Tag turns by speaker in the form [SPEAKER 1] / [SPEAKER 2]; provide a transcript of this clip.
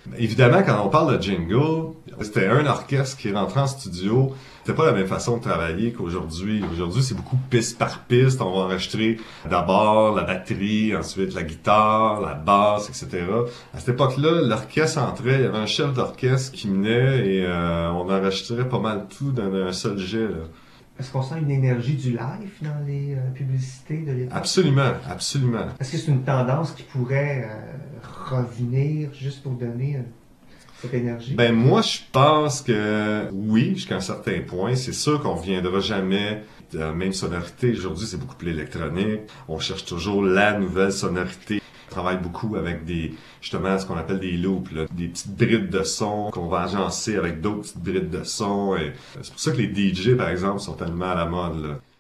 [SPEAKER 1] Évidemment, quand on parle de jingle, c'était un orchestre qui est rentré en studio. C'était pas la même façon de travailler qu'aujourd'hui. Aujourd'hui, c'est beaucoup piste par piste. On va enregistrer d'abord la batterie, ensuite la guitare, la basse, etc. À cette époque-là, l'orchestre entrait, il y avait un chef d'orchestre qui venait et on enregistrait pas mal tout dans un seul jet, là.
[SPEAKER 2] Est-ce qu'on sent une énergie du live dans les publicités de l'époque?
[SPEAKER 1] Absolument, absolument.
[SPEAKER 2] Est-ce que c'est une tendance qui pourrait revenir juste pour donner cette énergie?
[SPEAKER 1] Ben moi, je pense que oui, jusqu'à un certain point. C'est sûr qu'on reviendra jamais de la même sonorité. Aujourd'hui, c'est beaucoup plus électronique. On cherche toujours la nouvelle sonorité. On travaille beaucoup avec justement, ce qu'on appelle des loops, là, des petites brides de son qu'on va agencer avec d'autres petites brides de son. Et c'est pour ça que les DJ, par exemple, sont tellement à la mode, là.